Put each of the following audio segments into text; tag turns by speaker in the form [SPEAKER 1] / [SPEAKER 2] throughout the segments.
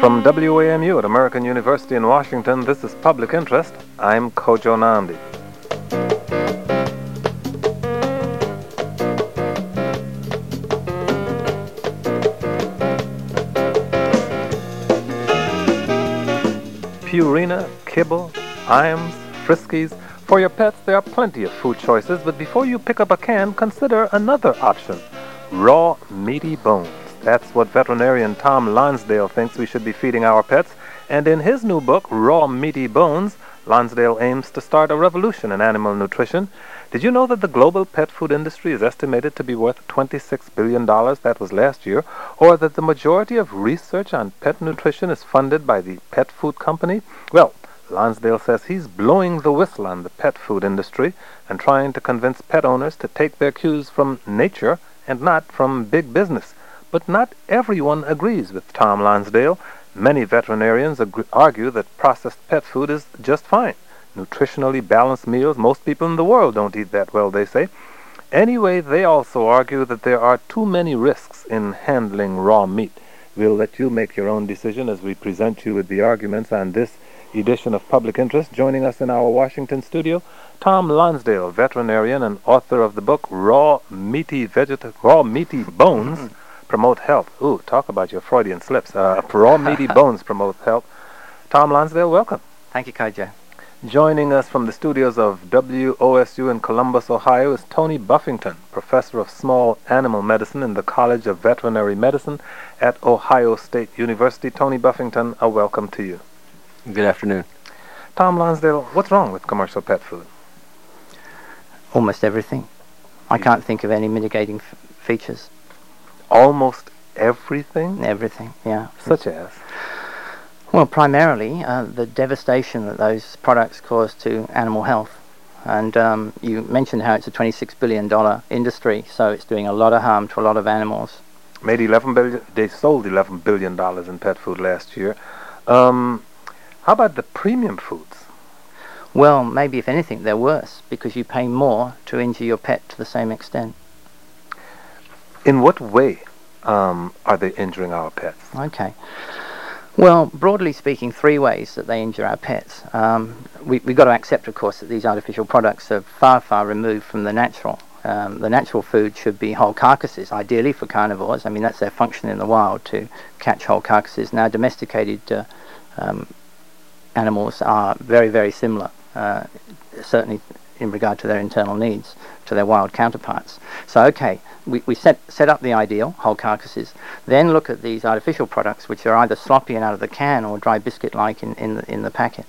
[SPEAKER 1] From WAMU at American University in Washington, this is Public Interest. I'm Kojo Nandi. Purina, Kibble, Iams, Friskies. For your pets, there are plenty of food choices, but before you pick up a can, consider another option: raw, meaty bones. That's what veterinarian Tom Lonsdale thinks we should be feeding our pets, and in his new book, Raw Meaty Bones, Lonsdale aims to start a revolution in animal nutrition. Did you know that the global pet food industry is estimated to be worth $26 billion, that was last year, or that the majority of research on pet nutrition is funded by the pet food company? Well, Lonsdale says he's blowing the whistle on the pet food industry and trying to convince pet owners to take their cues from nature and not from big business. But not everyone agrees with Tom Lonsdale. Many veterinarians argue that processed pet food is just fine. Nutritionally balanced meals, most people in the world don't eat that well, they say. Anyway, they also argue that there are too many risks in handling raw meat. We'll let you make your own decision as we present you with the arguments on this edition of Public Interest. Joining us in our Washington studio, Tom Lonsdale, veterinarian and author of the book Raw Meaty Bones Promote Health. Ooh, talk about your Freudian slips. Raw Meaty Bones Promote Health. Tom Lonsdale, welcome.
[SPEAKER 2] Thank you, Kojo.
[SPEAKER 1] Joining us from the studios of WOSU in Columbus, Ohio, is Tony Buffington, professor of small animal medicine in the College of Veterinary Medicine at Ohio State University. Tony Buffington, a welcome to you.
[SPEAKER 3] Good afternoon.
[SPEAKER 1] Tom Lonsdale, what's wrong with commercial pet food?
[SPEAKER 2] Almost everything. I can't think of any mitigating features.
[SPEAKER 1] Almost everything?
[SPEAKER 2] Everything, yeah.
[SPEAKER 1] Such as?
[SPEAKER 2] Well, primarily the devastation that those products cause to animal health. And you mentioned how it's a $26 billion industry, so it's doing a lot of harm to a lot of animals.
[SPEAKER 1] Made $11 billion. They sold $11 billion in pet food last year. How about the premium foods?
[SPEAKER 2] Well, maybe if anything, they're worse, because you pay more to injure your pet to the same extent.
[SPEAKER 1] In what way are they injuring our pets?
[SPEAKER 2] Okay. Well, broadly speaking, three ways that they injure our pets. We've got to accept, of course, that these artificial products are far, far removed from the natural. The natural food should be whole carcasses, ideally for carnivores. I mean, that's their function in the wild, to catch whole carcasses. Now, domesticated animals are very, very similar, certainly in regard to their internal needs, to their wild counterparts. So, okay, we set up the ideal, whole carcasses, then look at these artificial products, which are either sloppy and out of the can or dry biscuit-like in the packet.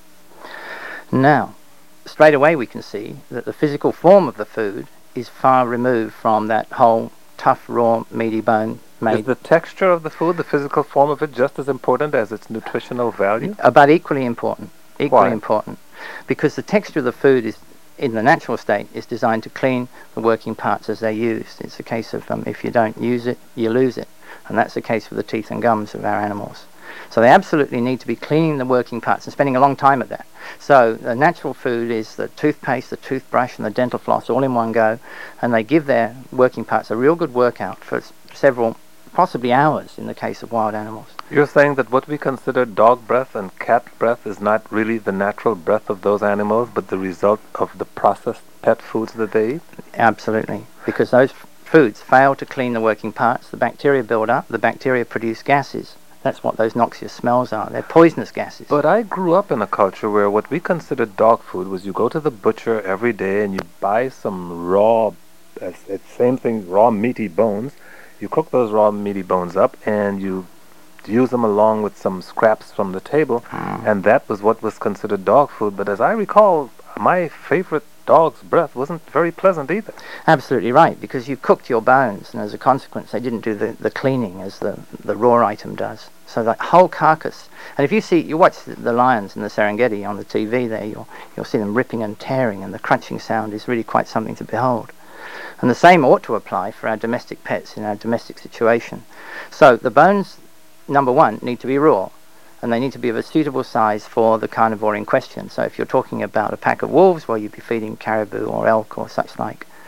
[SPEAKER 2] Now, straight away we can see that the physical form of the food is far removed from that whole, tough, raw, meaty bone made.
[SPEAKER 1] Is the texture of the food, the physical form of it, just as important as its nutritional value?
[SPEAKER 2] About equally important.
[SPEAKER 1] Why?
[SPEAKER 2] Important. Because the texture of the food is, in the natural state, is designed to clean the working parts as they're used. It's a case of if you don't use it, you lose it. And that's the case for the teeth and gums of our animals. So they absolutely need to be cleaning the working parts and spending a long time at that. So the natural food is the toothpaste, the toothbrush, and the dental floss all in one go, and they give their working parts a real good workout for several, possibly hours in the case of wild animals.
[SPEAKER 1] You're saying that what we consider dog breath and cat breath is not really the natural breath of those animals, but the result of the processed pet foods that they eat?
[SPEAKER 2] Absolutely, because those foods fail to clean the working parts. The bacteria build up, the bacteria produce gases. That's what those noxious smells are. They're poisonous gases.
[SPEAKER 1] But I grew up in a culture where what we considered dog food was you go to the butcher every day and you buy some raw, same thing, raw meaty bones. You cook those raw meaty bones up and you use them along with some scraps from the table, and that was what was considered dog food. But as I recall, my favorite dog's breath wasn't very pleasant either.
[SPEAKER 2] Absolutely right, because you cooked your bones, and as a consequence they didn't do the cleaning as the raw item does. So that whole carcass, and if you watch the lions in the Serengeti on the TV there, you'll see them ripping and tearing, and the crunching sound is really quite something to behold. And the same ought to apply for our domestic pets in our domestic situation. So the bones, number one, need to be raw, and they need to be of a suitable size for the carnivore in question. So if you're talking about a pack of wolves, well, you'd be feeding caribou or elk or such like.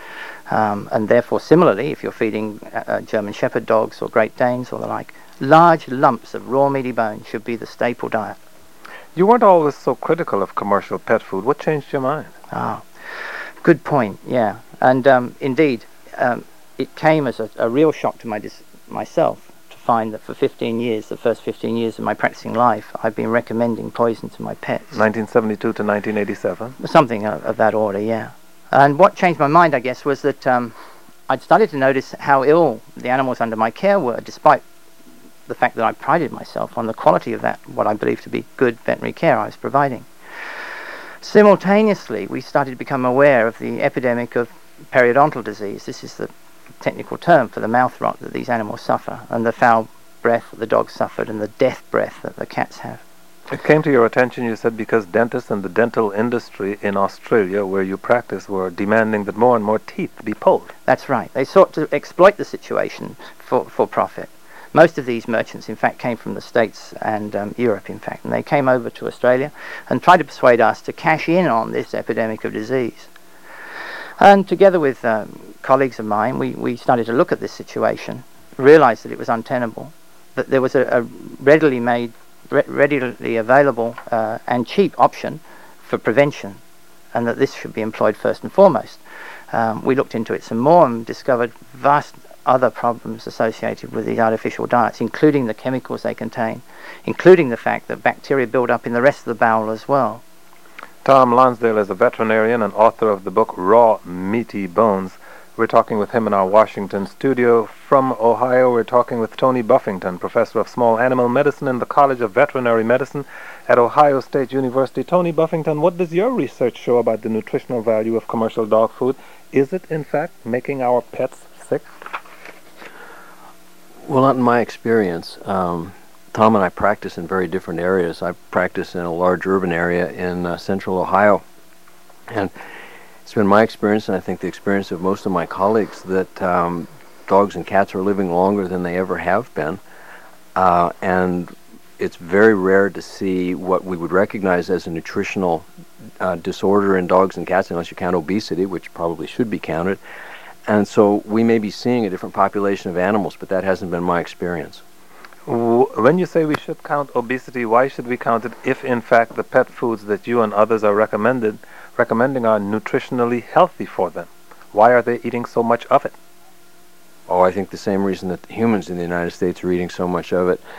[SPEAKER 2] And therefore, similarly, if you're feeding German Shepherd dogs or Great Danes or the like, large lumps of raw meaty bone should be the staple diet.
[SPEAKER 1] You weren't always so critical of commercial pet food. What changed your mind?
[SPEAKER 2] Ah, good point, yeah. And indeed, it came as a real shock to myself to find that for 15 years, the first 15 years of my practicing life, I've been recommending poison to my pets.
[SPEAKER 1] 1972 to 1987?
[SPEAKER 2] Something of that order, yeah. And what changed my mind, I guess, was that I'd started to notice how ill the animals under my care were, despite the fact that I prided myself on the quality of that, what I believed to be good veterinary care I was providing. Simultaneously, we started to become aware of the epidemic of periodontal disease. This is the technical term for the mouth rot that these animals suffer, and the foul breath that the dogs suffered, and the death breath that the cats have.
[SPEAKER 1] It came to your attention, you said, because dentists and the dental industry in Australia, where you practice, were demanding that more and more teeth be pulled.
[SPEAKER 2] That's right. They sought to exploit the situation for profit. Most of these merchants, in fact, came from the States and Europe, in fact, and they came over to Australia and tried to persuade us to cash in on this epidemic of disease. And together with colleagues of mine, we started to look at this situation, realized that it was untenable, that there was a readily available and cheap option for prevention, and that this should be employed first and foremost. We looked into it some more and discovered vast other problems associated with these artificial diets, including the chemicals they contain, including the fact that bacteria build up in the rest of the bowel as well.
[SPEAKER 1] Tom Lonsdale is a veterinarian and author of the book Raw Meaty Bones. We're talking with him in our Washington studio. From Ohio, we're talking with Tony Buffington, professor of small animal medicine in the College of Veterinary Medicine at Ohio State University. Tony Buffington, what does your research show about the nutritional value of commercial dog food? Is it, in fact, making our pets sick?
[SPEAKER 3] Well, not in my experience. Tom and I practice in very different areas. I practice in a large urban area in central Ohio. And it's been my experience, and I think the experience of most of my colleagues, that dogs and cats are living longer than they ever have been. And it's very rare to see what we would recognize as a nutritional disorder in dogs and cats, unless you count obesity, which probably should be counted. And so we may be seeing a different population of animals, but that hasn't been my experience.
[SPEAKER 1] When you say we should count obesity, why should we count it if, in fact, the pet foods that you and others are recommending are nutritionally healthy for them? Why are they eating so much of it?
[SPEAKER 3] Oh, I think the same reason that humans in the United States are eating so much of it.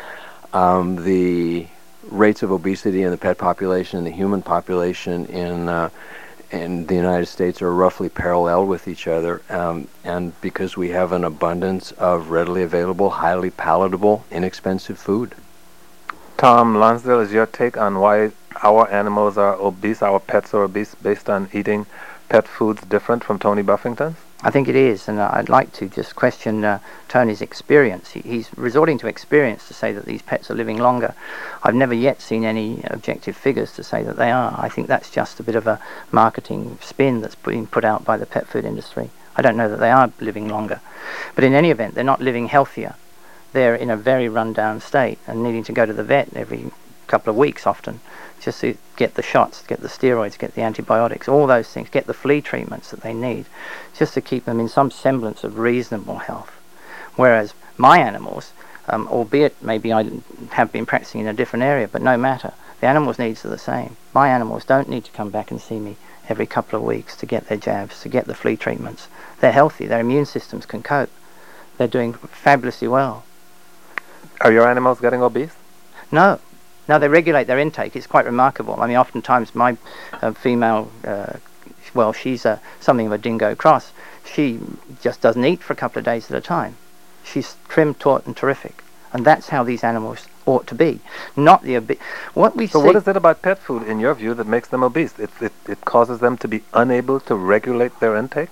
[SPEAKER 3] The rates of obesity in the pet population and the human population in the United States are roughly parallel with each other, and because we have an abundance of readily available, highly palatable, inexpensive food.
[SPEAKER 1] Tom Lonsdale, is your take on why our animals are obese, our pets are obese, based on eating pet foods different from Tony Buffington's?
[SPEAKER 2] I think it is, and I'd like to just question Tony's experience. He's resorting to experience to say that these pets are living longer. I've never yet seen any objective figures to say that they are. I think that's just a bit of a marketing spin that's being put out by the pet food industry. I don't know that they are living longer. But in any event, they're not living healthier. They're in a very run-down state and needing to go to the vet every couple of weeks often, just to get the shots, get the steroids, get the antibiotics, all those things, get the flea treatments that they need, just to keep them in some semblance of reasonable health. Whereas my animals, albeit maybe I have been practicing in a different area, but no matter, the animals' needs are the same. My animals don't need to come back and see me every couple of weeks to get their jabs, to get the flea treatments. They're healthy, their immune systems can cope. They're doing fabulously well.
[SPEAKER 1] Are your animals getting obese?
[SPEAKER 2] No. No, they regulate their intake. It's quite remarkable. I mean, oftentimes my female, well, she's something of a dingo cross. She just doesn't eat for a couple of days at a time. She's trim, taut, and terrific. And that's how these animals ought to be. Not the what we
[SPEAKER 1] So what is it about pet food, in your view, that makes them obese? It causes them to be unable to regulate their intake?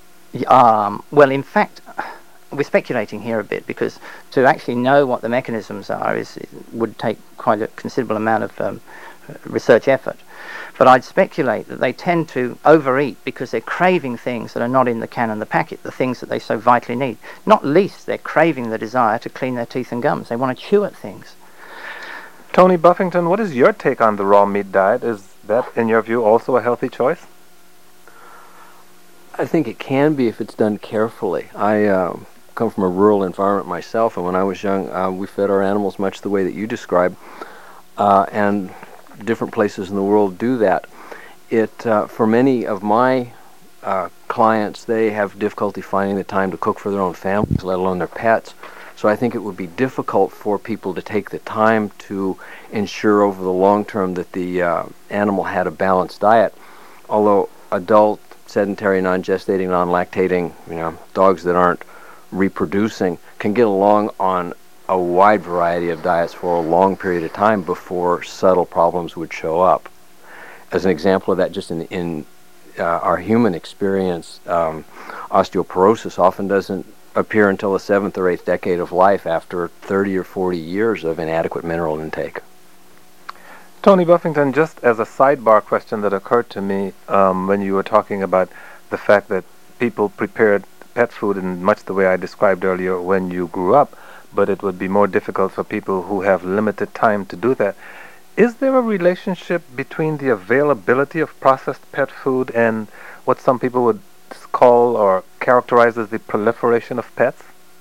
[SPEAKER 2] Well, in fact, we're speculating here a bit, because to actually know what the mechanisms are would take quite a considerable amount of research effort. But I'd speculate that they tend to overeat because they're craving things that are not in the can and the packet, the things that they so vitally need. Not least, they're craving the desire to clean their teeth and gums. They want to chew at things.
[SPEAKER 1] Tony Buffington, what is your take on the raw meat diet? Is that, in your view, also a healthy choice?
[SPEAKER 3] I think it can be if it's done carefully. I come from a rural environment myself, and when I was young, we fed our animals much the way that you described, and different places in the world do that. For many of my clients, they have difficulty finding the time to cook for their own families, let alone their pets. So I think it would be difficult for people to take the time to ensure over the long term that the animal had a balanced diet. Although adult, sedentary, non-gestating, non-lactating, dogs that aren't reproducing can get along on a wide variety of diets for a long period of time before subtle problems would show up. As an example of that, just in our human experience, osteoporosis often doesn't appear until the 7th or 8th decade of life after 30 or 40 years of inadequate mineral intake.
[SPEAKER 1] Tony Buffington, just as a sidebar question that occurred to me when you were talking about the fact that people prepared pet food in much the way I described earlier when you grew up, but it would be more difficult for people who have limited time to do that. Is there a relationship between the availability of processed pet food and what some people would call or characterize as the proliferation of pets?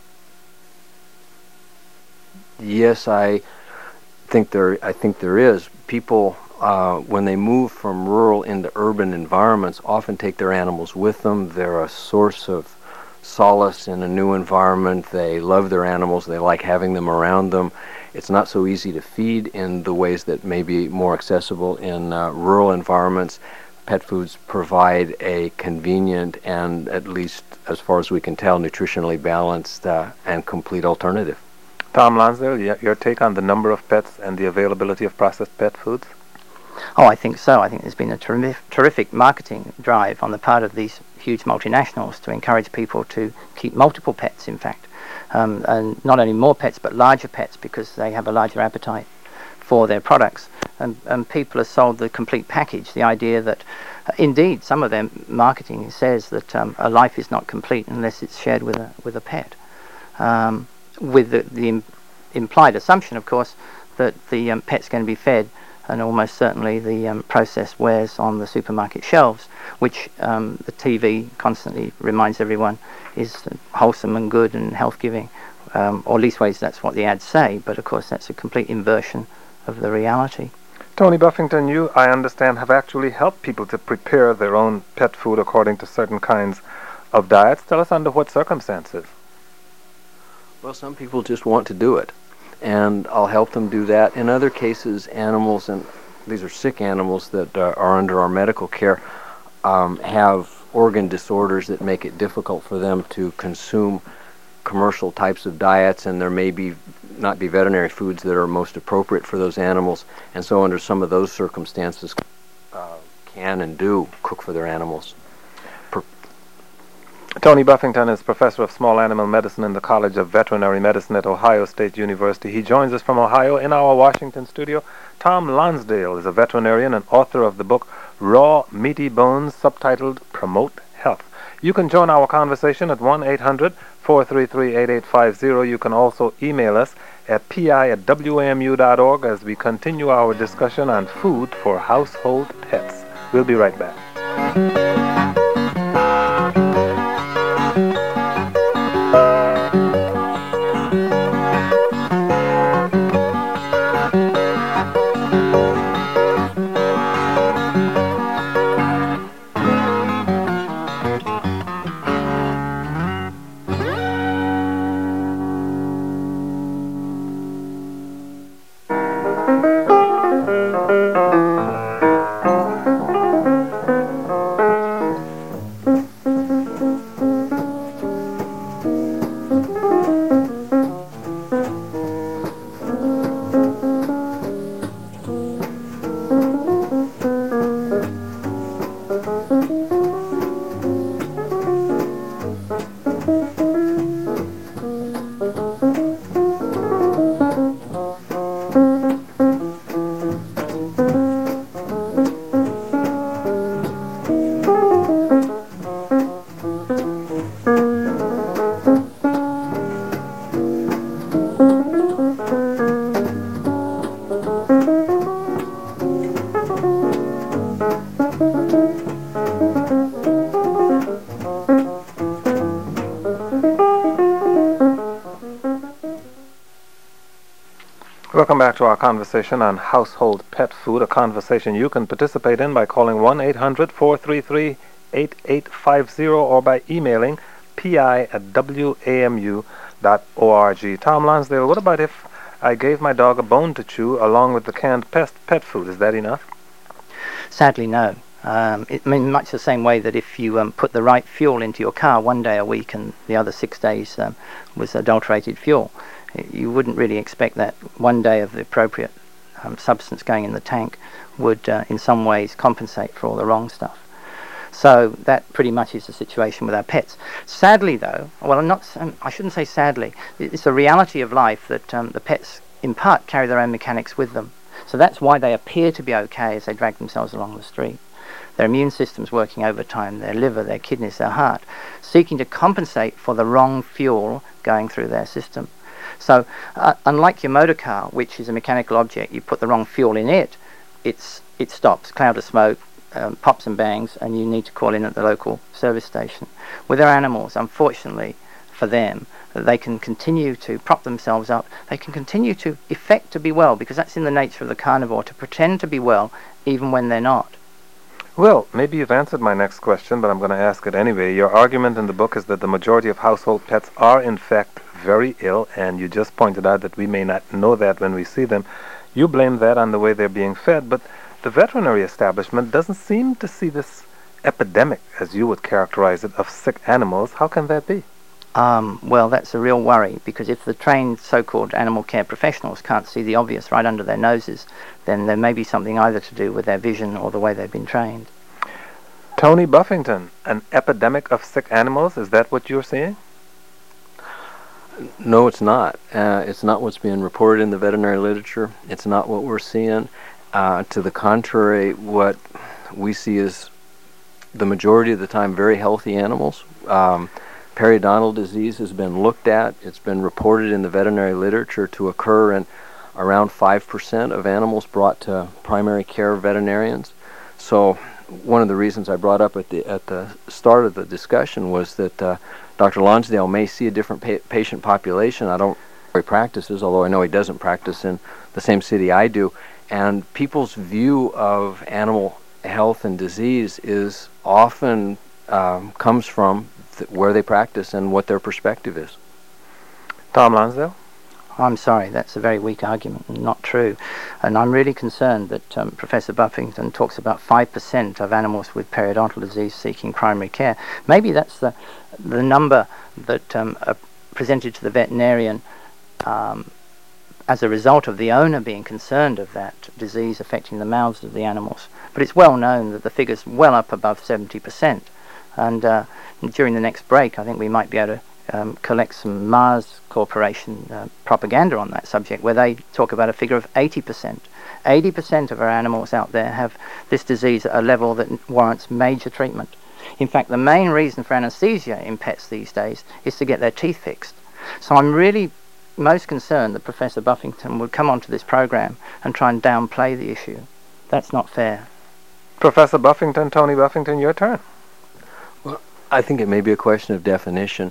[SPEAKER 3] Yes, I think there is. People, when they move from rural into urban environments, often take their animals with them. They're a source of solace in a new environment. They love their animals. They like having them around them. It's not so easy to feed in the ways that may be more accessible in rural environments. Pet foods provide a convenient and, at least as far as we can tell, nutritionally balanced and complete alternative.
[SPEAKER 1] Tom Lonsdale, your take on the number of pets and the availability of processed pet foods?
[SPEAKER 2] Oh, I think so. I think there's been a terrific marketing drive on the part of these huge multinationals to encourage people to keep multiple pets, in fact. And not only more pets, but larger pets, because they have a larger appetite for their products. And people are sold the complete package, the idea that, indeed, some of their marketing says that a life is not complete unless it's shared with a pet. With the implied assumption, of course, that the pet's going to be fed, and almost certainly the processed wares on the supermarket shelves, which the TV constantly reminds everyone is wholesome and good and health-giving, or leastways that's what the ads say, but of course that's a complete inversion of the reality.
[SPEAKER 1] Tony Buffington, you, I understand, have actually helped people to prepare their own pet food according to certain kinds of diets. Tell us under what circumstances.
[SPEAKER 3] Well, some people just want to do it, and I'll help them do that. In other cases, animals, and these are sick animals that are under our medical care, have organ disorders that make it difficult for them to consume commercial types of diets, and there may not be veterinary foods that are most appropriate for those animals, and so under some of those circumstances can and do cook for their animals.
[SPEAKER 1] Tony Buffington is professor of small animal medicine in the College of Veterinary Medicine at Ohio State University. He joins us from Ohio in our Washington studio. Tom Lonsdale is a veterinarian and author of the book Raw Meaty Bones, subtitled Promote Health. You can join our conversation at 1-800-433-8850. You can also email us at pi@wamu.org as we continue our discussion on food for household pets. We'll be right back. Welcome back to our conversation on household pet food, a conversation you can participate in by calling 1-800-433-8850 or by emailing pi@wamu.org. Tom Lonsdale, what about if I gave my dog a bone to chew along with the canned pet food? Is that enough?
[SPEAKER 2] Sadly, no. Much the same way that if you put the right fuel into your car one day a week and the other 6 days was adulterated fuel, you wouldn't really expect that one day of the appropriate substance going in the tank would in some ways compensate for all the wrong stuff. So that pretty much is the situation with our pets. Sadly though, well I shouldn't say sadly, it's a reality of life that the pets in part carry their own mechanics with them. So that's why they appear to be okay as they drag themselves along the street. Their immune system's working overtime, their liver, their kidneys, their heart, seeking to compensate for the wrong fuel going through their system. So unlike your motor car, which is a mechanical object, you put the wrong fuel in it stops, cloud of smoke, pops and bangs, and you need to call in at the local service station. With our animals, unfortunately for them, they can continue to prop themselves up, they can continue to affect to be well, because that's in the nature of the carnivore, to pretend to be well even when they're not.
[SPEAKER 1] Well, maybe you've answered my next question, but I'm going to ask it anyway. Your argument in the book is that the majority of household pets are in fact very ill, and you just pointed out that we may not know that when we see them. You blame that on the way they're being fed, but the veterinary establishment doesn't seem to see this epidemic, as you would characterize it, of sick animals. How can that be?
[SPEAKER 2] Well, that's a real worry, because if the trained so-called animal care professionals can't see the obvious right under their noses, then there may be something either to do with their vision or the way they've been trained.
[SPEAKER 1] Tony Buffington, an epidemic of sick animals, is that what you're seeing?
[SPEAKER 3] No, it's not. It's not what's being reported in the veterinary literature. It's not what we're seeing. To the contrary, what we see is the majority of the time very healthy animals. Periodontal disease has been looked at. It's been reported in the veterinary literature to occur in around 5% of animals brought to primary care veterinarians. So one of the reasons I brought up at the start of the discussion was that Dr. Lonsdale may see a different patient population. I don't know where he practices, although I know he doesn't practice in the same city I do. And people's view of animal health and disease is often comes from where they practice and what their perspective is.
[SPEAKER 1] Tom Lonsdale?
[SPEAKER 2] I'm sorry, that's a very weak argument and not true. And I'm really concerned that Professor Buffington talks about 5% of animals with periodontal disease seeking primary care. Maybe that's the number that are presented to the veterinarian as a result of the owner being concerned of that disease affecting the mouths of the animals. But it's well known that the figure's well up above 70%. And during the next break, I think we might be able to collect some Mars Corporation propaganda on that subject, where they talk about a figure of 80%. 80% of our animals out there have this disease at a level that warrants major treatment. In fact, the main reason for anesthesia in pets these days is to get their teeth fixed. So I'm really most concerned that Professor Buffington would come onto this program and try and downplay the issue. That's not fair.
[SPEAKER 1] Professor Buffington, Tony Buffington, your turn.
[SPEAKER 3] Well, I think it may be a question of definition.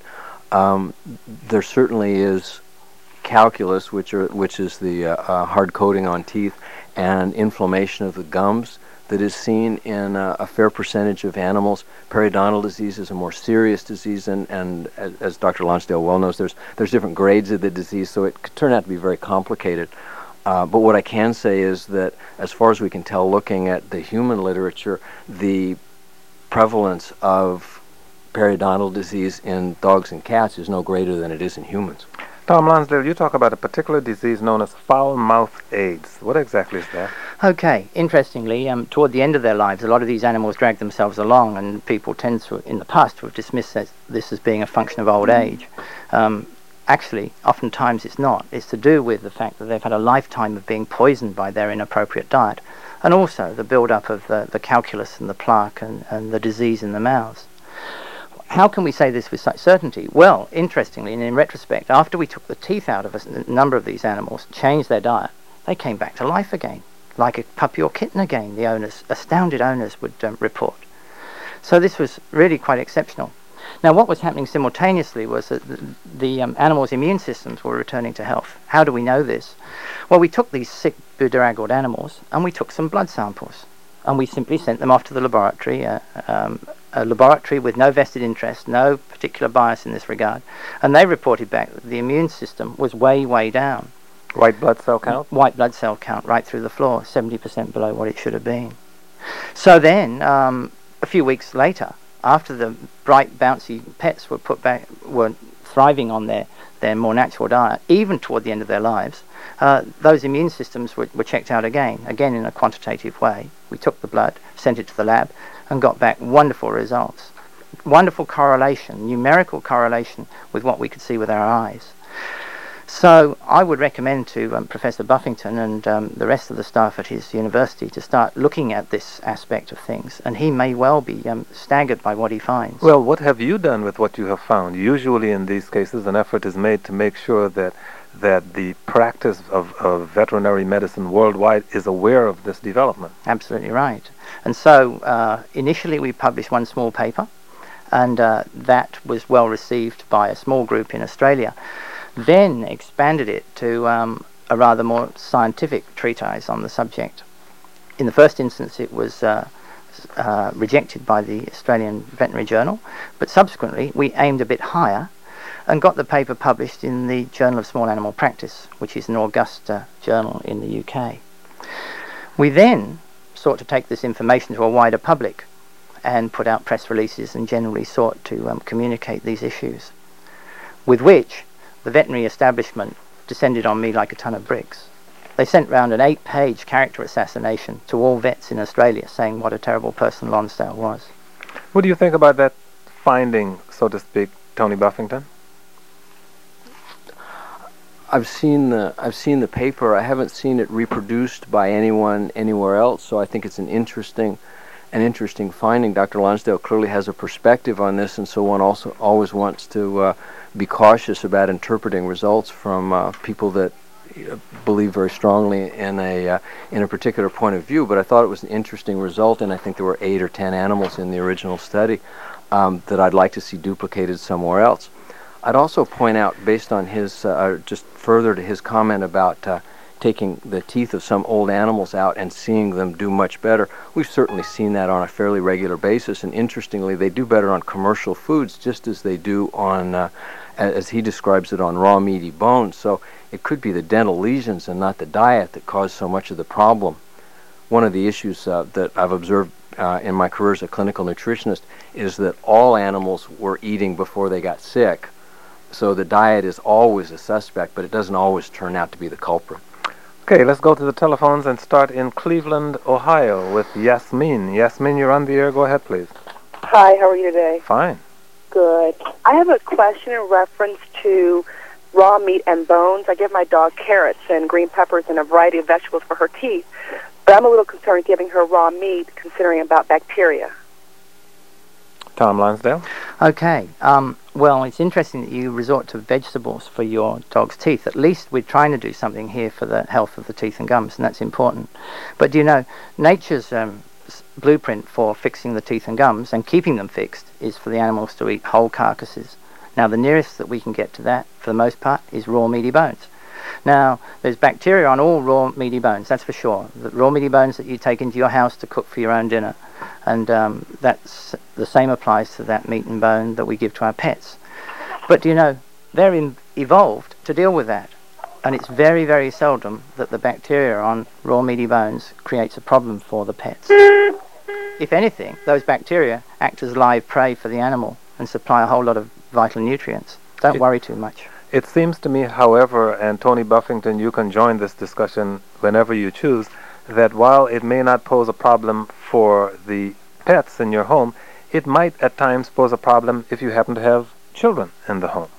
[SPEAKER 3] There certainly is calculus, which is the hard coating on teeth, and inflammation of the gums that is seen in a fair percentage of animals. Periodontal disease is a more serious disease, and as Dr. Lonsdale well knows, there's different grades of the disease, so it could turn out to be very complicated. But what I can say is that, as far as we can tell, looking at the human literature, the prevalence of periodontal disease in dogs and cats is no greater than it is in humans.
[SPEAKER 1] Tom Lonsdale, you talk about a particular disease known as foul mouth AIDS. What exactly is that?
[SPEAKER 2] Okay, interestingly, toward the end of their lives, a lot of these animals drag themselves along, and people tend to, in the past, to have dismissed this as being a function of old age. Actually, oftentimes it's not. It's to do with the fact that they've had a lifetime of being poisoned by their inappropriate diet, and also the build-up of the calculus and the plaque and the disease in the mouths. How can we say this with such certainty? Well, interestingly, and in retrospect, after we took the teeth out of a number of these animals, changed their diet, they came back to life again, like a puppy or kitten again, the owners, astounded owners would report. So this was really quite exceptional. Now, what was happening simultaneously was that the animals' immune systems were returning to health. How do we know this? Well, we took these sick bedraggled animals and we took some blood samples and we simply sent them off to the laboratory, a laboratory with no vested interest, no particular bias in this regard, and they reported back that the immune system was way, way down.
[SPEAKER 1] White blood cell count?
[SPEAKER 2] White blood cell count right through the floor, 70% below what it should have been. So then, a few weeks later, after the bright, bouncy pets were thriving on their more natural diet, even toward the end of their lives, those immune systems were checked out again in a quantitative way. We took the blood, sent it to the lab, and got back wonderful results. Wonderful correlation, numerical correlation with what we could see with our eyes. So I would recommend to Professor Buffington and the rest of the staff at his university to start looking at this aspect of things, and he may well be staggered by what he finds.
[SPEAKER 1] Well, what have you done with what you have found? Usually in these cases an effort is made to make sure that the practice of veterinary medicine worldwide is aware of this development.
[SPEAKER 2] Absolutely right. And so initially we published one small paper, and that was well received by a small group in Australia. Then expanded it to a rather more scientific treatise on the subject. In the first instance it was rejected by the Australian Veterinary Journal, but subsequently we aimed a bit higher and got the paper published in the Journal of Small Animal Practice, which is an august journal in the UK. We then sought to take this information to a wider public and put out press releases and generally sought to communicate these issues, with which the veterinary establishment descended on me like a ton of bricks. They sent round an 8-page character assassination to all vets in Australia saying what a terrible person Lonsdale was.
[SPEAKER 1] What do you think about that finding, so to speak, Tony Buffington?
[SPEAKER 3] I've seen the paper. I haven't seen it reproduced by anyone anywhere else, so I think it's an interesting finding. Dr. Lonsdale clearly has a perspective on this, and so one also always wants to be cautious about interpreting results from people that believe very strongly in a particular point of view. But I thought it was an interesting result, and I think there were 8 or 10 animals in the original study that I'd like to see duplicated somewhere else. I'd also point out, based on his, just further to his comment about taking the teeth of some old animals out and seeing them do much better, we've certainly seen that on a fairly regular basis, and interestingly they do better on commercial foods just as they do on, as he describes it, on raw meaty bones. So it could be the dental lesions and not the diet that cause so much of the problem. One of the issues that I've observed in my career as a clinical nutritionist is that all animals were eating before they got sick. So the diet is always a suspect, but it doesn't always turn out to be the culprit.
[SPEAKER 1] Okay, let's go to the telephones and start in Cleveland, Ohio with Yasmin. Yasmin, you're on the air. Go ahead, please.
[SPEAKER 4] Hi, how are you today?
[SPEAKER 1] Fine.
[SPEAKER 4] Good. I have a question in reference to raw meat and bones. I give my dog carrots and green peppers and a variety of vegetables for her teeth, but I'm a little concerned giving her raw meat considering about bacteria.
[SPEAKER 1] Tom Lonsdale?
[SPEAKER 2] Okay. Well, it's interesting that you resort to vegetables for your dog's teeth. At least we're trying to do something here for the health of the teeth and gums, and that's important. But do you know, nature's blueprint for fixing the teeth and gums and keeping them fixed is for the animals to eat whole carcasses. Now, the nearest that we can get to that, for the most part, is raw meaty bones. Now, there's bacteria on all raw meaty bones, that's for sure. The raw meaty bones that you take into your house to cook for your own dinner. And that's the same applies to that meat and bone that we give to our pets. But do you know, they're evolved to deal with that. And it's very, very seldom that the bacteria on raw meaty bones creates a problem for the pets. If anything, those bacteria act as live prey for the animal and supply a whole lot of vital nutrients. Don't worry too much.
[SPEAKER 1] It seems to me, however, and Tony Buffington, you can join this discussion whenever you choose, that while it may not pose a problem for the pets in your home, it might at times pose a problem if you happen to have children in the home.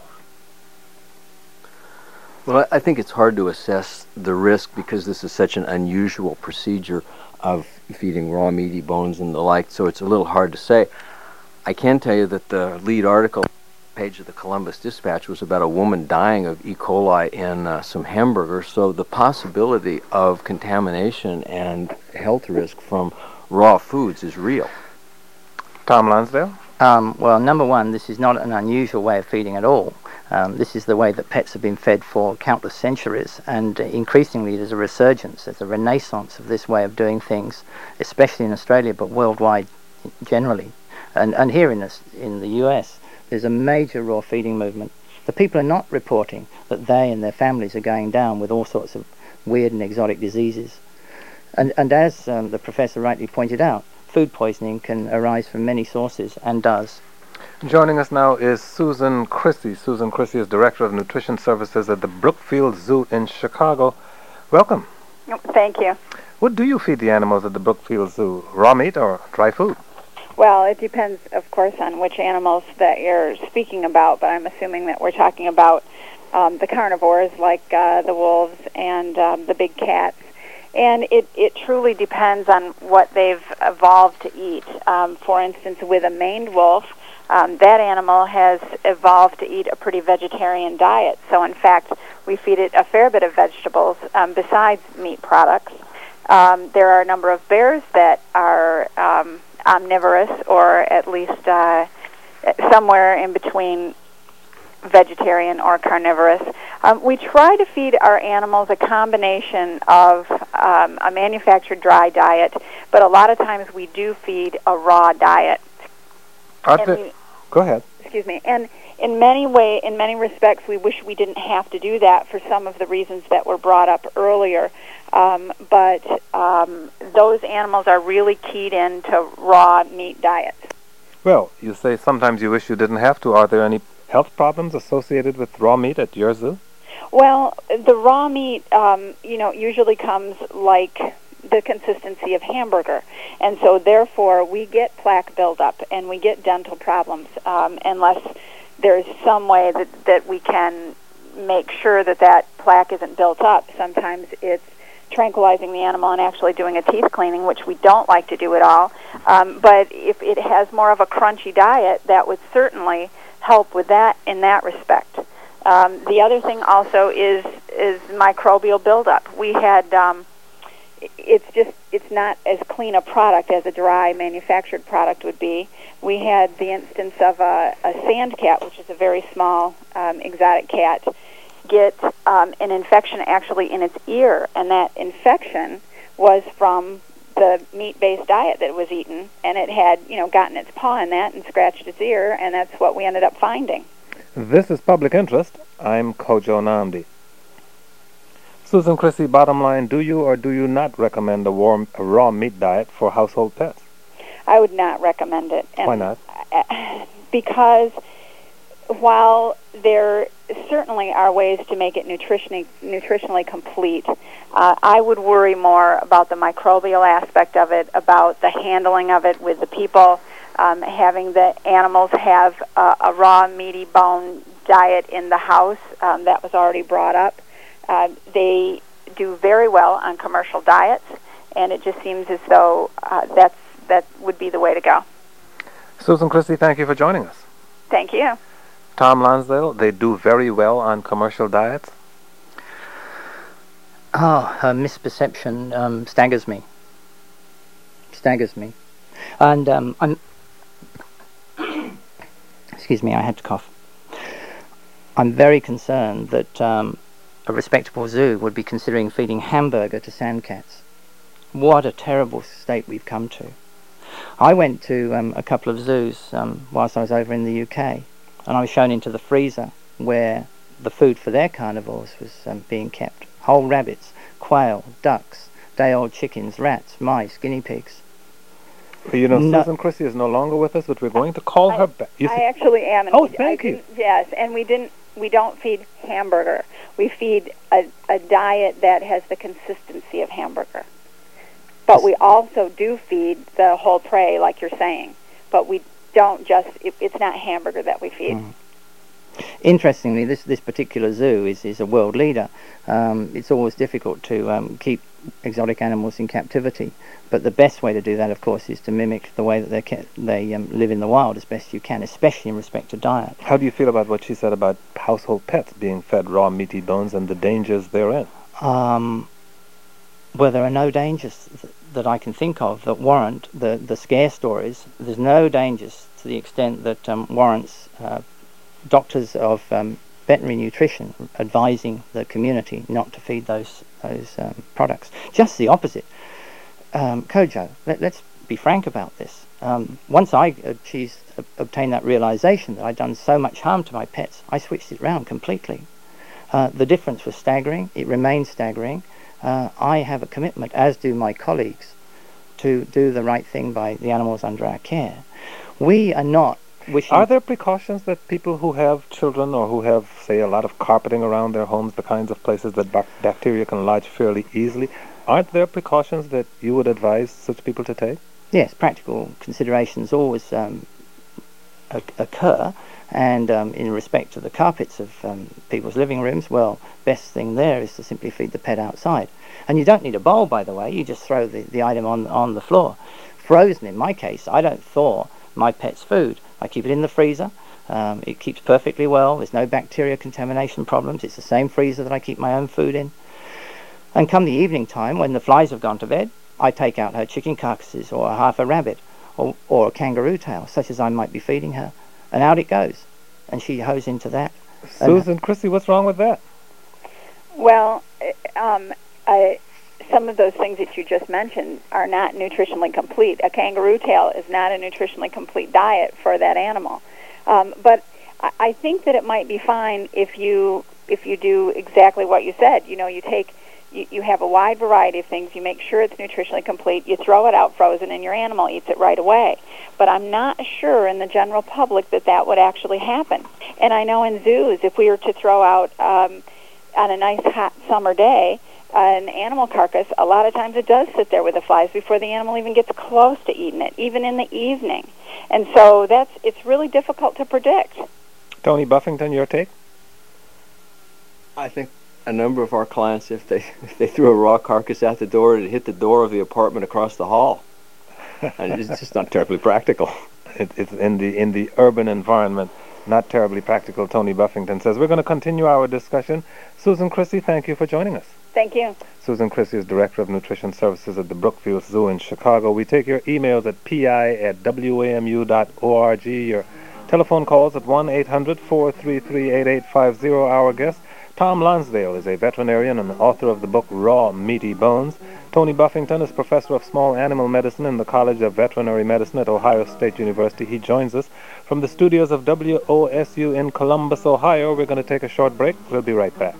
[SPEAKER 3] Well, I think it's hard to assess the risk because this is such an unusual procedure of feeding raw meaty bones and the like, so it's a little hard to say. I can tell you that the lead article page of the Columbus Dispatch was about a woman dying of E. coli in some hamburgers, so the possibility of contamination and health risk from raw foods is real.
[SPEAKER 1] Tom Lonsdale?
[SPEAKER 2] Well, number one, this is not an unusual way of feeding at all. This is the way that pets have been fed for countless centuries, and increasingly there's a resurgence, there's a renaissance of this way of doing things, especially in Australia, but worldwide generally. And here in the US, there's a major raw feeding movement. The people are not reporting that they and their families are going down with all sorts of weird and exotic diseases. And as the professor rightly pointed out, food poisoning can arise from many sources, and does.
[SPEAKER 1] Joining us now is Susan Christie. Susan Christie is Director of Nutrition Services at the Brookfield Zoo in Chicago. Welcome.
[SPEAKER 5] Thank you.
[SPEAKER 1] What do you feed the animals at the Brookfield Zoo? Raw meat or dry food?
[SPEAKER 5] Well, it depends, of course, on which animals that you're speaking about, but I'm assuming that we're talking about the carnivores like the wolves and the big cats. And it truly depends on what they've evolved to eat. For instance, with a maned wolf, that animal has evolved to eat a pretty vegetarian diet. So, in fact, we feed it a fair bit of vegetables besides meat products. There are a number of bears that are omnivorous, or at least somewhere in between vegetarian or carnivorous. We try to feed our animals a combination of a manufactured dry diet, but a lot of times we do feed a raw diet.
[SPEAKER 1] Go ahead.
[SPEAKER 5] Excuse me. And in many respects, we wish we didn't have to do that for some of the reasons that were brought up earlier. But those animals are really keyed into raw meat diets.
[SPEAKER 1] Well, you say sometimes you wish you didn't have to. Are there any health problems associated with raw meat at your zoo?
[SPEAKER 5] Well, the raw meat, usually comes like the consistency of hamburger, and so therefore we get plaque buildup and we get dental problems unless there's some way that we can make sure that plaque isn't built up. Sometimes it's tranquilizing the animal and actually doing a teeth cleaning, which we don't like to do at all. But if it has more of a crunchy diet, that would certainly help with that in that respect. The other thing also is microbial buildup. We had it's not as clean a product as a dry manufactured product would be. We had the instance of a sand cat, which is a very small exotic cat, get an infection actually in its ear, and that infection was from the meat-based diet that it was eaten, and it had gotten its paw in that and scratched its ear, and that's what we ended up finding.
[SPEAKER 1] This is Public Interest. I'm Kojo Nnamdi. Susan Christie, bottom line, do you or do you not recommend a raw meat diet for household pets?
[SPEAKER 5] I would not recommend it.
[SPEAKER 1] Why not?
[SPEAKER 5] Because while there certainly are ways to make it nutritionally complete, I would worry more about the microbial aspect of it, about the handling of it with the people, having the animals have a raw meaty bone diet in the house. That was already brought up. They do very well on commercial diets, and it just seems as though that would be the way to go.
[SPEAKER 1] Susan Christie, thank you for joining us.
[SPEAKER 5] Thank you.
[SPEAKER 1] Tom Lonsdale, they do very well on commercial diets?
[SPEAKER 2] Her misperception staggers me. And I'm... Excuse me, I had to cough. I'm very concerned that a respectable zoo would be considering feeding hamburger to sandcats. What a terrible state we've come to. I went to a couple of zoos whilst I was over in the UK, and I was shown into the freezer where the food for their carnivores was being kept. Whole rabbits, quail, ducks, day-old chickens, rats, mice, guinea pigs.
[SPEAKER 1] Susan Christie is no longer with us, but we're going to call her back.
[SPEAKER 5] I actually am.
[SPEAKER 1] Oh, thank you.
[SPEAKER 5] Yes, and we don't feed hamburger. We feed a diet that has the consistency of hamburger. But we also do feed the whole prey, like you're saying. But we don't it's not hamburger that we feed.
[SPEAKER 2] Interestingly, this particular zoo is a world leader. It's always difficult to keep exotic animals in captivity, but the best way to do that, of course, is to mimic the way that they live in the wild as best you can, especially in respect to diet.
[SPEAKER 1] How do you feel about what she said about household pets being fed raw meaty bones and the dangers therein?
[SPEAKER 2] Well, there are no dangers that I can think of that warrant the scare stories. There's no dangers to the extent that warrants doctors of veterinary nutrition advising the community not to feed those products. Just the opposite. Kojo, let's be frank about this. Once I obtained that realization that I'd done so much harm to my pets, I switched it round completely. The difference was staggering. It remains staggering. I have a commitment, as do my colleagues, to do the right thing by the animals under our care. We are not wishing...
[SPEAKER 1] Are there precautions that people who have children or who have, say, a lot of carpeting around their homes, the kinds of places that bacteria can lodge fairly easily, aren't there precautions that you would advise such people to take?
[SPEAKER 2] Yes, practical considerations always occur, and in respect to the carpets of people's living rooms, well, best thing there is to simply feed the pet outside. And you don't need a bowl, by the way, you just throw the item on the floor. Frozen, in my case, I don't thaw my pet's food. I keep it in the freezer. It keeps perfectly well. There's no bacteria contamination problems. It's the same freezer that I keep my own food in. And come the evening time, when the flies have gone to bed, I take out her chicken carcasses or half a rabbit or a kangaroo tail, such as I might be feeding her, and out it goes. And she hoes into that.
[SPEAKER 1] Susan, Chrissy, what's wrong with that?
[SPEAKER 5] Well, some of those things that you just mentioned are not nutritionally complete. A kangaroo tail is not a nutritionally complete diet for that animal. But I think that it might be fine if you do exactly what you said. You know, you have a wide variety of things. You make sure it's nutritionally complete. You throw it out frozen, and your animal eats it right away. But I'm not sure in the general public that would actually happen. And I know in zoos, if we were to throw out on a nice hot summer day an animal carcass, a lot of times it does sit there with the flies before the animal even gets close to eating it, even in the evening. And so it's really difficult to predict.
[SPEAKER 1] Tony Buffington, your take?
[SPEAKER 3] I think a number of our clients, if they threw a raw carcass out the door, it hit the door of the apartment across the hall. And it's just not terribly practical.
[SPEAKER 1] It's in the urban environment, not terribly practical, Tony Buffington says. We're going to continue our discussion. Susan Chrissy, thank you for joining us.
[SPEAKER 5] Thank you.
[SPEAKER 1] Susan Chrissy is Director of Nutrition Services at the Brookfield Zoo in Chicago. We take your emails at pi@wamu.org. Your telephone calls at 1-800-433-8850. Our guest, Tom Lonsdale, is a veterinarian and author of the book Raw Meaty Bones. Tony Buffington is Professor of Small Animal Medicine in the College of Veterinary Medicine at Ohio State University. He joins us from the studios of WOSU in Columbus, Ohio. We're going to take a short break. We'll be right back.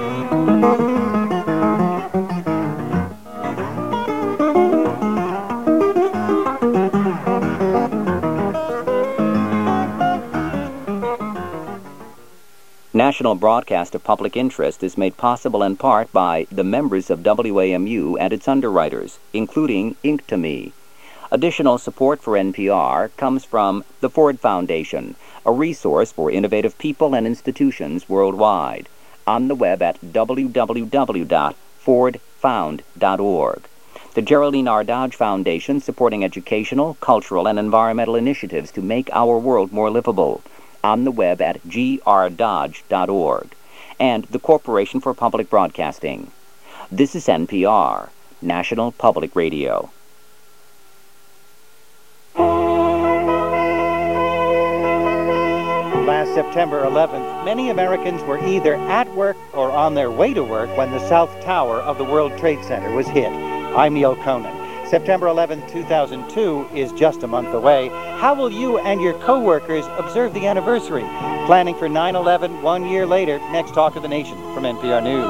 [SPEAKER 6] National broadcast of public interest is made possible in part by the members of WAMU and its underwriters, including Inc2Me. Additional support for NPR comes from the Ford Foundation, a resource for innovative people and institutions worldwide, on the web at www.fordfound.org. The Geraldine R. Dodge Foundation, supporting educational, cultural, and environmental initiatives to make our world more livable, on the web at grdodge.org, and the Corporation for Public Broadcasting. This is NPR, National Public Radio.
[SPEAKER 7] Last September 11th, many Americans were either at work or on their way to work when the South Tower of the World Trade Center was hit. I'm Neil Conan. September 11, 2002 is just a month away. How will you and your co-workers observe the anniversary? Planning for 9/11 1 year later. Next Talk of the Nation from NPR News.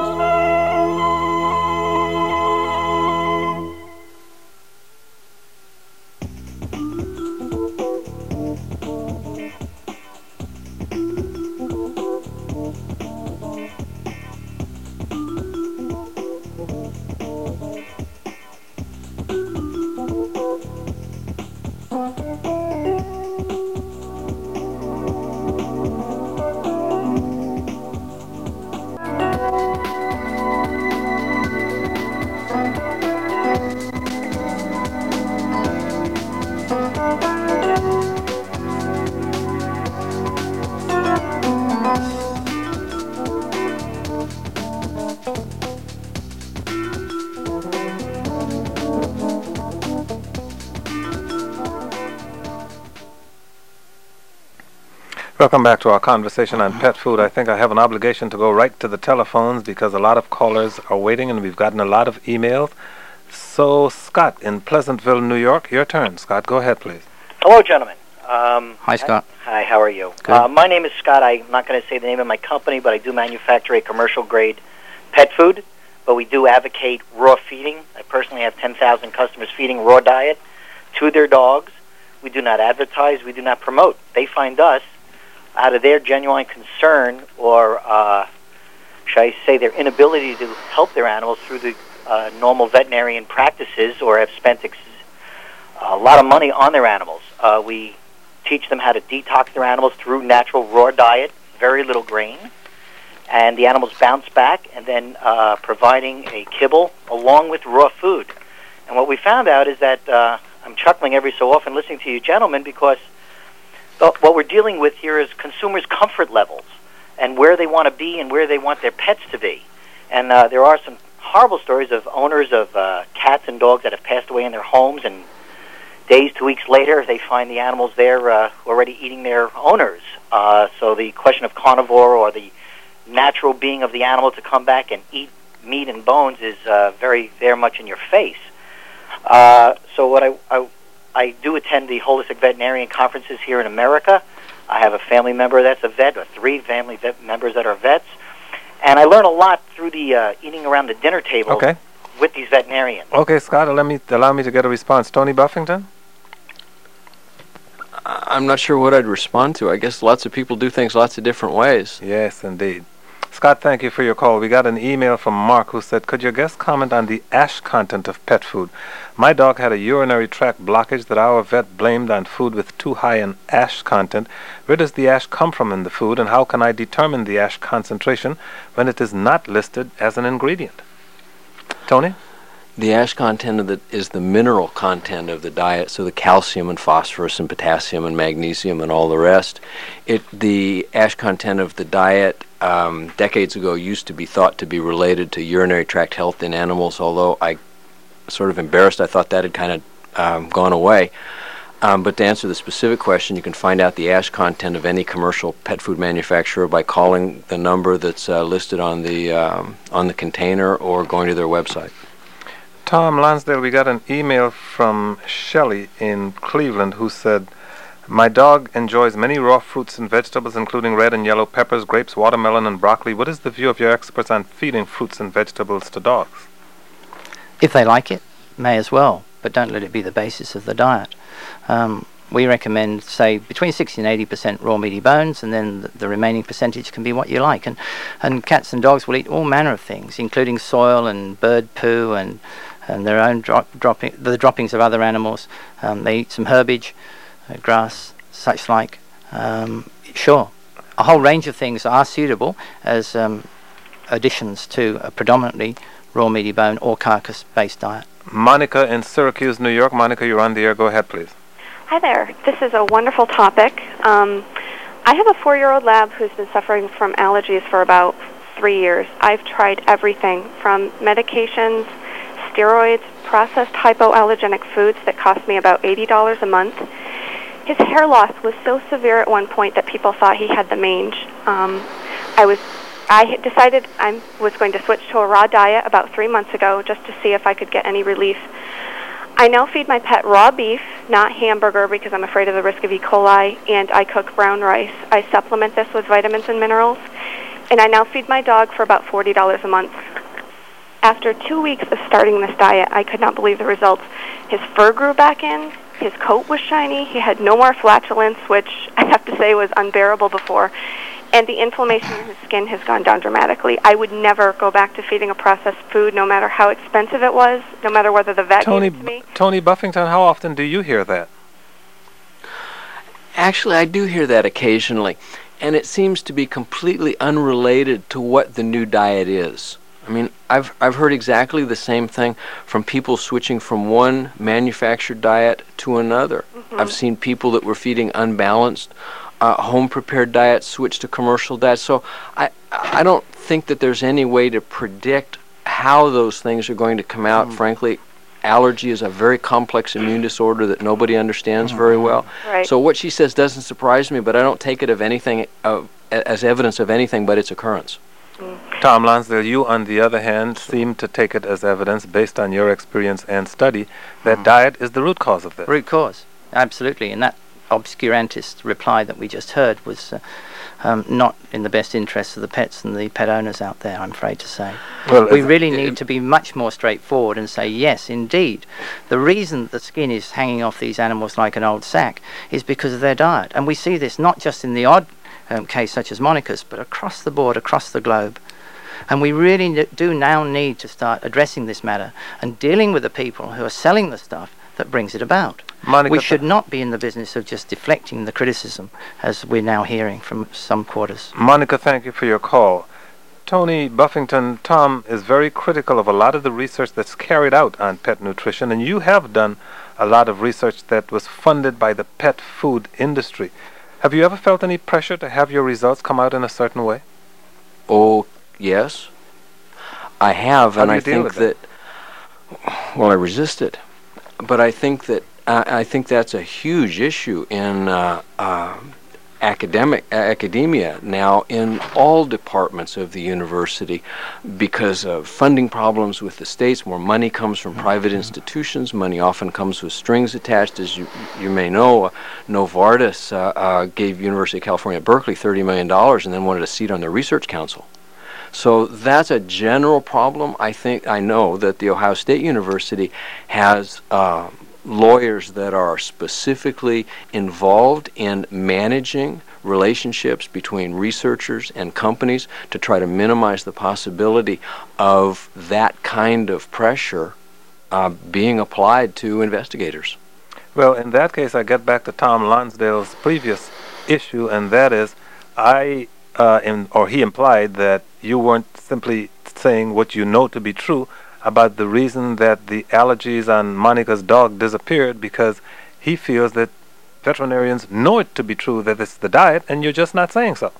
[SPEAKER 1] Welcome back to our conversation on pet food. I think I have an obligation to go right to the telephones because a lot of callers are waiting and we've gotten a lot of emails. So, Scott in Pleasantville, New York, your turn. Scott, go ahead, please.
[SPEAKER 8] Hello, gentlemen.
[SPEAKER 2] Hi, Scott.
[SPEAKER 8] Hi, how are you?
[SPEAKER 2] Good.
[SPEAKER 8] My name is Scott. I'm not going to say the name of my company, but I do manufacture a commercial-grade pet food, but we do advocate raw feeding. I personally have 10,000 customers feeding raw diet to their dogs. We do not advertise. We do not promote. They find us out of their genuine concern or, should I say, their inability to help their animals through the normal veterinarian practices or have spent a lot of money on their animals. We teach them how to detox their animals through natural raw diet, very little grain, and the animals bounce back, and then providing a kibble along with raw food. And what we found out is that I'm chuckling every so often listening to you gentlemen because what we're dealing with here is consumers' comfort levels and where they want to be and where they want their pets to be. And there are some horrible stories of owners of cats and dogs that have passed away in their homes, and days to weeks later they find the animals there already eating their owners. So the question of carnivore or the natural being of the animal to come back and eat meat and bones is very much in your face. So what I do attend the holistic veterinarian conferences here in America. I have a family member that's a vet, or 3 family members that are vets, and I learn a lot through the eating around the dinner table with these veterinarians.
[SPEAKER 1] Okay, Scott, allow me to get a response. Tony Buffington?
[SPEAKER 3] I'm not sure what I'd respond to. I guess lots of people do things lots of different ways.
[SPEAKER 1] Yes, indeed. Scott, thank you for your call. We got an email from Mark who said, could your guest comment on the ash content of pet food? My dog had a urinary tract blockage that our vet blamed on food with too high an ash content. Where does the ash come from in the food, and how can I determine the ash concentration when it is not listed as an ingredient? Tony?
[SPEAKER 3] The ash content is the mineral content of the diet, so the calcium and phosphorus and potassium and magnesium and all the rest. The ash content of the diet decades ago used to be thought to be related to urinary tract health in animals, although I sort of embarrassed. I thought that had kind of gone away. But to answer the specific question, you can find out the ash content of any commercial pet food manufacturer by calling the number that's listed on the container or going to their website.
[SPEAKER 1] Tom Lonsdale, we got an email from Shelley in Cleveland who said, my dog enjoys many raw fruits and vegetables, including red and yellow peppers, grapes, watermelon, and broccoli. What is the view of your experts on feeding fruits and vegetables to dogs?
[SPEAKER 2] If they like it, may as well, but don't let it be the basis of the diet. We recommend, say, between 60 and 80% raw meaty bones, and then the remaining percentage can be what you like. And cats and dogs will eat all manner of things, including soil and bird poo and their own the droppings of other animals. They eat some herbage, grass, such like. Sure, a whole range of things are suitable as additions to a predominantly raw meaty bone or carcass-based diet.
[SPEAKER 1] Monica in Syracuse, New York. Monica, you're on the air. Go ahead, please.
[SPEAKER 9] Hi there. This is a wonderful topic. I have a 4-year-old lab who's been suffering from allergies for about 3 years. I've tried everything from medications, steroids, processed hypoallergenic foods that cost me about $80 a month. His hair loss was so severe at one point that people thought he had the mange. I decided I was going to switch to a raw diet about 3 months ago just to see if I could get any relief. I now feed my pet raw beef, not hamburger because I'm afraid of the risk of E. coli, and I cook brown rice. I supplement this with vitamins and minerals, and I now feed my dog for about $40 a month. After 2 weeks of starting this diet, I could not believe the results. His fur grew back in, his coat was shiny, he had no more flatulence, which I have to say was unbearable before, and the inflammation in his skin has gone down dramatically. I would never go back to feeding a processed food, no matter how expensive it was, no matter whether the vet gave it to me.
[SPEAKER 1] Tony Buffington, how often do you hear that?
[SPEAKER 3] Actually, I do hear that occasionally, and it seems to be completely unrelated to what the new diet is. I mean, I've heard exactly the same thing from people switching from one manufactured diet to another. Mm-hmm. I've seen people that were feeding unbalanced home-prepared diets switch to commercial diets. So I don't think that there's any way to predict how those things are going to come out, frankly. allergy is a very complex immune disorder that nobody understands very well.
[SPEAKER 9] Right.
[SPEAKER 3] So what she says doesn't surprise me, but I don't take it as evidence of anything but its occurrence.
[SPEAKER 1] Tom Lonsdale, you, on the other hand, seem to take it as evidence, based on your experience and study, that diet is the root cause of this.
[SPEAKER 2] Root cause, absolutely. And that obscurantist reply that we just heard was not in the best interests of the pets and the pet owners out there, I'm afraid to say.
[SPEAKER 1] Well,
[SPEAKER 2] we really need to be much more straightforward and say, yes, indeed, the reason the skin is hanging off these animals like an old sack is because of their diet. And we see this not just in the odd case such as Monica's, but across the board, across the globe. And we really do now need to start addressing this matter and dealing with the people who are selling the stuff that brings it about.
[SPEAKER 1] Monica,
[SPEAKER 2] we should not be in the business of just deflecting the criticism, as we're now hearing from some quarters.
[SPEAKER 1] Monica, thank you for your call. Tony Buffington, Tom is very critical of a lot of the research that's carried out on pet nutrition, and you have done a lot of research that was funded by the pet food industry. Have you ever felt any pressure to have your results come out in a certain way?
[SPEAKER 3] Oh, yes. I have, and I think that, well, I resist it. But I think that that's a huge issue in academia now in all departments of the university, because of funding problems with the states. More money comes from private institutions. Money often comes with strings attached. As you may know, Novartis gave University of California at Berkeley $30 million and then wanted a seat on their research council. So that's a general problem. I know that the Ohio State University has lawyers that are specifically involved in managing relationships between researchers and companies to try to minimize the possibility of that kind of pressure being applied to investigators.
[SPEAKER 1] Well, in that case, I get back to Tom Lonsdale's previous issue, and that is, he implied that you weren't simply saying what you know to be true about the reason that the allergies on Monica's dog disappeared, because he feels that veterinarians know it to be true that it's the diet, and you're just not saying so.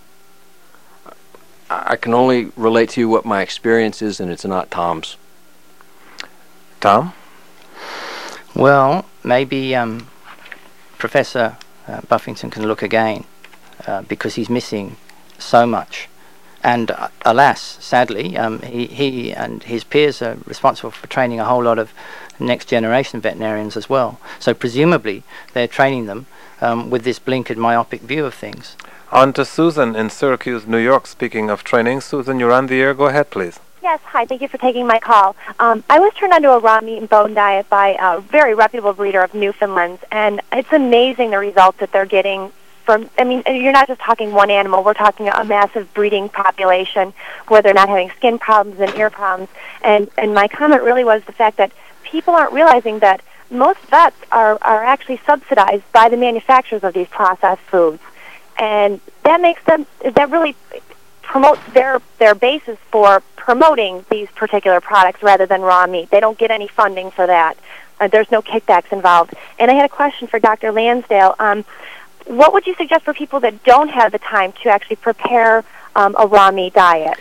[SPEAKER 3] I can only relate to you what my experience is, and it's not Tom's.
[SPEAKER 1] Tom?
[SPEAKER 2] Well, maybe Professor Buffington can look again, because he's missing so much. And alas, sadly, he and his peers are responsible for training a whole lot of next generation veterinarians as well. So presumably they're training them with this blinkered, myopic view of things.
[SPEAKER 1] On to Susan in Syracuse, New York. Speaking of training, Susan, you're on the air. Go ahead, please.
[SPEAKER 10] Yes, hi. Thank you for taking my call. I was turned onto a raw meat and bone diet by a very reputable breeder of Newfoundlands, and it's amazing the results that they're getting. You're not just talking one animal. We're talking a massive breeding population where they're not having skin problems and ear problems. And my comment really was the fact that people aren't realizing that most vets are actually subsidized by the manufacturers of these processed foods. And that really promotes their basis for promoting these particular products rather than raw meat. They don't get any funding for that. There's no kickbacks involved. And I had a question for Dr. Lansdale. What would you suggest for people that don't have the time to actually prepare a raw meat diet?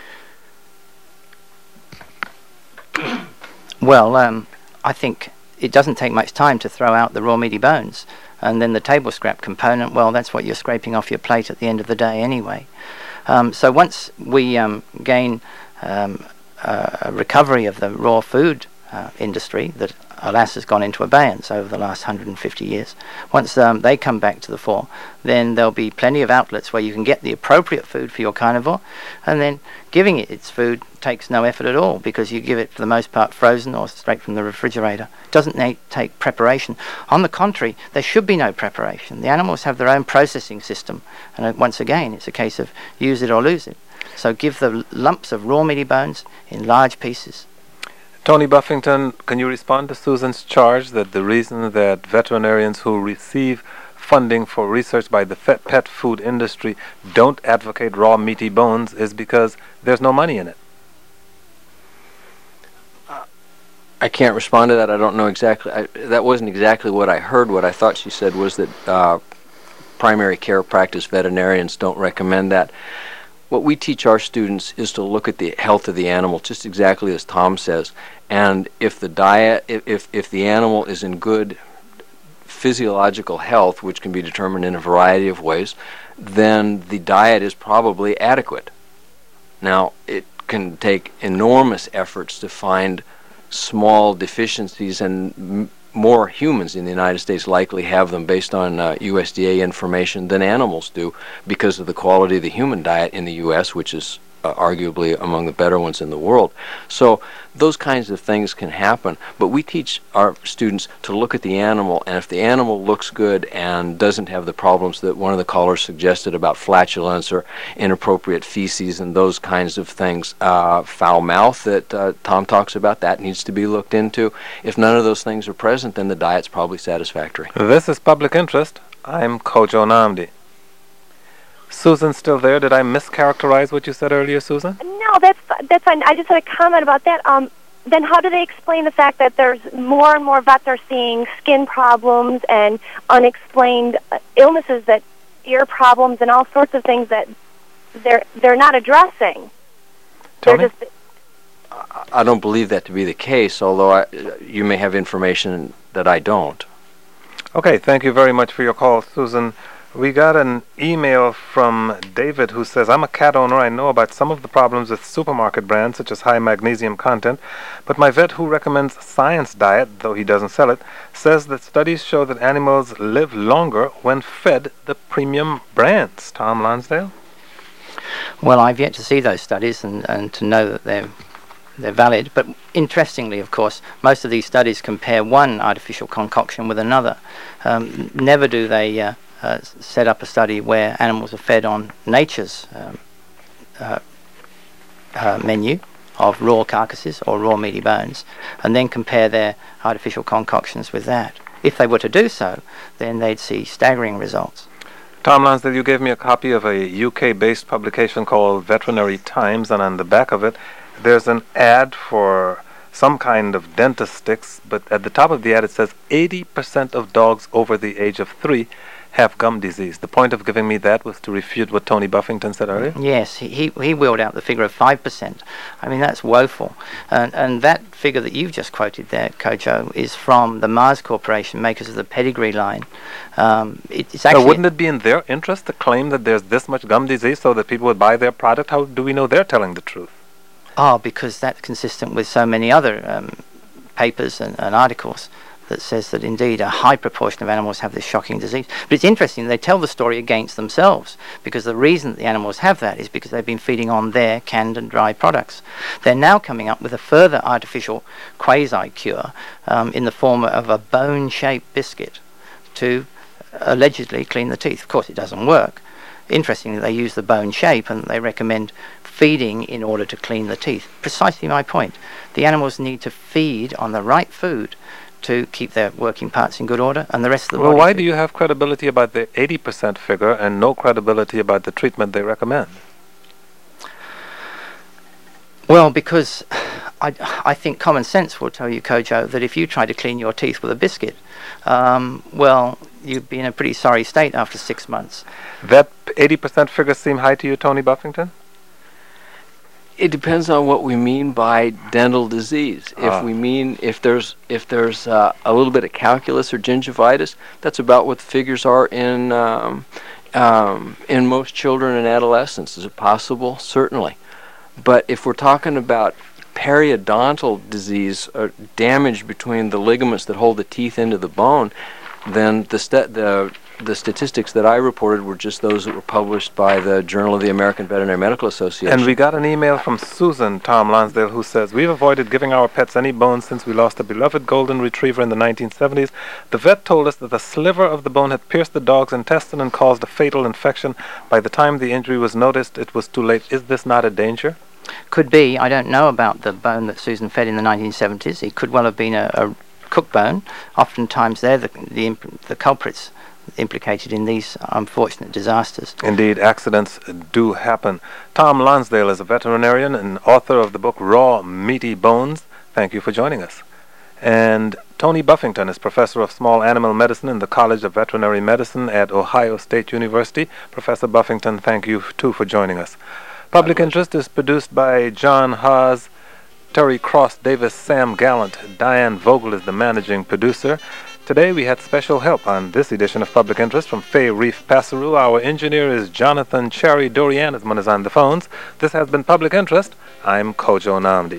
[SPEAKER 2] Well, I think it doesn't take much time to throw out the raw meaty bones. And then the table scrap component, well, that's what you're scraping off your plate at the end of the day anyway. So once we gain a recovery of the raw food industry that, alas, has gone into abeyance over the last 150 years. Once they come back to the fore, then there'll be plenty of outlets where you can get the appropriate food for your carnivore, and then giving it its food takes no effort at all, because you give it for the most part frozen or straight from the refrigerator. It doesn't take preparation. On the contrary, there should be no preparation. The animals have their own processing system, and once again, it's a case of use it or lose it. So give the lumps of raw meaty bones in large pieces.
[SPEAKER 1] Tony Buffington, can you respond to Susan's charge that the reason that veterinarians who receive funding for research by the pet food industry don't advocate raw meaty bones is because there's no money in it?
[SPEAKER 3] I can't respond to that. I don't know exactly. That wasn't exactly what I heard. What I thought she said was that primary care practice veterinarians don't recommend that. What we teach our students is to look at the health of the animal, just exactly as Tom says, And if the diet, if the animal is in good physiological health, which can be determined in a variety of ways, then the diet is probably adequate. Now, it can take enormous efforts to find small deficiencies, and more humans in the United States likely have them based on USDA information than animals do, because of the quality of the human diet in the U.S., which is arguably among the better ones in the world. So those kinds of things can happen, but we teach our students to look at the animal, and if the animal looks good and doesn't have the problems that one of the callers suggested about flatulence or inappropriate feces and those kinds of things, foul mouth that Tom talks about, that needs to be looked into. If none of those things are present, then the diet's probably satisfactory.
[SPEAKER 1] This is Public Interest. I'm Kojo Nnamdi. Susan, still there? Did I mischaracterize what you said earlier, Susan?
[SPEAKER 10] No, that's fine. I just had a comment about that. Then how do they explain the fact that there's more and more vets are seeing skin problems and unexplained illnesses, that ear problems and all sorts of things that they're not addressing?
[SPEAKER 1] Tony?
[SPEAKER 3] I don't believe that to be the case, although you may have information that I don't.
[SPEAKER 1] Okay, thank you very much for your call, Susan. We got an email from David who says, I'm a cat owner. I know about some of the problems with supermarket brands, such as high magnesium content, but my vet, who recommends Science Diet, though he doesn't sell it, says that studies show that animals live longer when fed the premium brands. Tom Lonsdale?
[SPEAKER 2] Well, I've yet to see those studies and to know that they're valid, but interestingly, of course, most of these studies compare one artificial concoction with another. Never do they set up a study where animals are fed on nature's menu of raw carcasses or raw meaty bones, and then compare their artificial concoctions with that. If they were to do so, then they'd see staggering results.
[SPEAKER 1] Tom Lonsdale, you gave me a copy of a UK-based publication called Veterinary Times, and on the back of it, there's an ad for some kind of dentist sticks, but at the top of the ad it says 80% of dogs over the age of 3 have gum disease. The point of giving me that was to refute what Tony Buffington said earlier?
[SPEAKER 2] Yes, he wheeled out the figure of 5%. I mean, that's woeful. And that figure that you've just quoted there, Kojo, is from the Mars Corporation, makers of the Pedigree line. It's actually...
[SPEAKER 1] wouldn't it be in their interest to claim that there's this much gum disease so that people would buy their product? How do we know they're telling the truth?
[SPEAKER 2] Oh, because that's consistent with so many other papers and articles that says that indeed a high proportion of animals have this shocking disease. But it's interesting, they tell the story against themselves, because the reason that the animals have that is because they've been feeding on their canned and dry products. They're now coming up with a further artificial quasi-cure in the form of a bone-shaped biscuit to allegedly clean the teeth. Of course, it doesn't work. Interestingly, they use the bone shape, and they recommend feeding in order to clean the teeth. Precisely my point. The animals need to feed on the right food to keep their working parts in good order, and the rest of the body.
[SPEAKER 1] Well, why do you have credibility about the 80% figure and no credibility about the treatment they recommend?
[SPEAKER 2] Well, because I think common sense will tell you, Kojo, that if you try to clean your teeth with a biscuit, well, you'd be in a pretty sorry state after 6 months.
[SPEAKER 1] That 80% figure seem high to you, Tony Buffington?
[SPEAKER 3] It depends on what we mean by dental disease. If there's a little bit of calculus or gingivitis, that's about what the figures are in most children and adolescents. Is it possible? Certainly. But if we're talking about periodontal disease or damage between the ligaments that hold the teeth into the bone, then the statistics that I reported were just those that were published by the Journal of the American Veterinary Medical Association.
[SPEAKER 1] And we got an email from Susan, Tom Lonsdale, who says, we've avoided giving our pets any bones since we lost a beloved golden retriever in the 1970s. The vet told us that the sliver of the bone had pierced the dog's intestine and caused a fatal infection. By the time the injury was noticed, it was too late. Is this not a danger?
[SPEAKER 2] Could be. I don't know about the bone that Susan fed in the 1970s. It could well have been a cook bone. Oftentimes they're the culprits implicated in these unfortunate disasters.
[SPEAKER 1] Indeed, accidents do happen. Tom Lonsdale is a veterinarian and author of the book Raw Meaty Bones. Thank you for joining us. And Tony Buffington is professor of small animal medicine in the College of Veterinary Medicine at Ohio State University. Professor Buffington, thank you too for joining us. Public Interest is produced by John Haas, Terry Cross Davis, Sam Gallant, Diane Vogel is the managing producer. Today we had special help on this edition of Public Interest from Faye Reef Passeru. Our engineer is Jonathan Cherry. Dorian is on the phones. This has been Public Interest. I'm Kojo Nnamdi.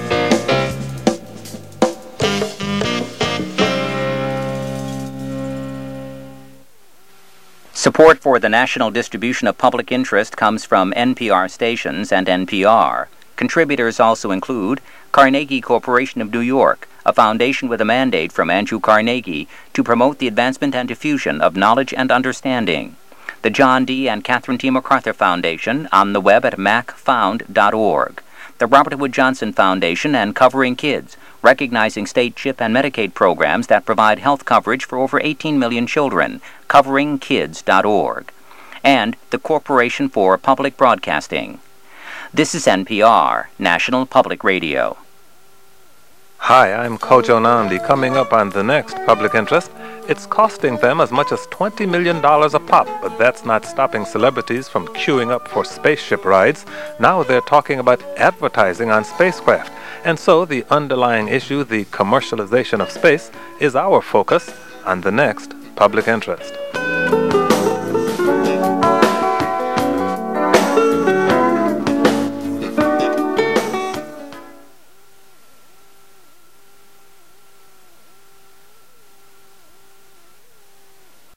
[SPEAKER 6] Support for the national distribution of Public Interest comes from NPR stations and NPR. Contributors also include Carnegie Corporation of New York, a foundation with a mandate from Andrew Carnegie to promote the advancement and diffusion of knowledge and understanding. The John D. and Catherine T. MacArthur Foundation, on the web at macfound.org. The Robert Wood Johnson Foundation and Covering Kids, recognizing state CHIP and Medicaid programs that provide health coverage for over 18 million children, coveringkids.org. And the Corporation for Public Broadcasting. This is NPR, National Public Radio.
[SPEAKER 1] Hi, I'm Kojo Nnamdi. Coming up on the next Public Interest, it's costing them as much as $20 million a pop, but that's not stopping celebrities from queuing up for spaceship rides. Now they're talking about advertising on spacecraft. And so the underlying issue, the commercialization of space, is our focus on the next Public Interest.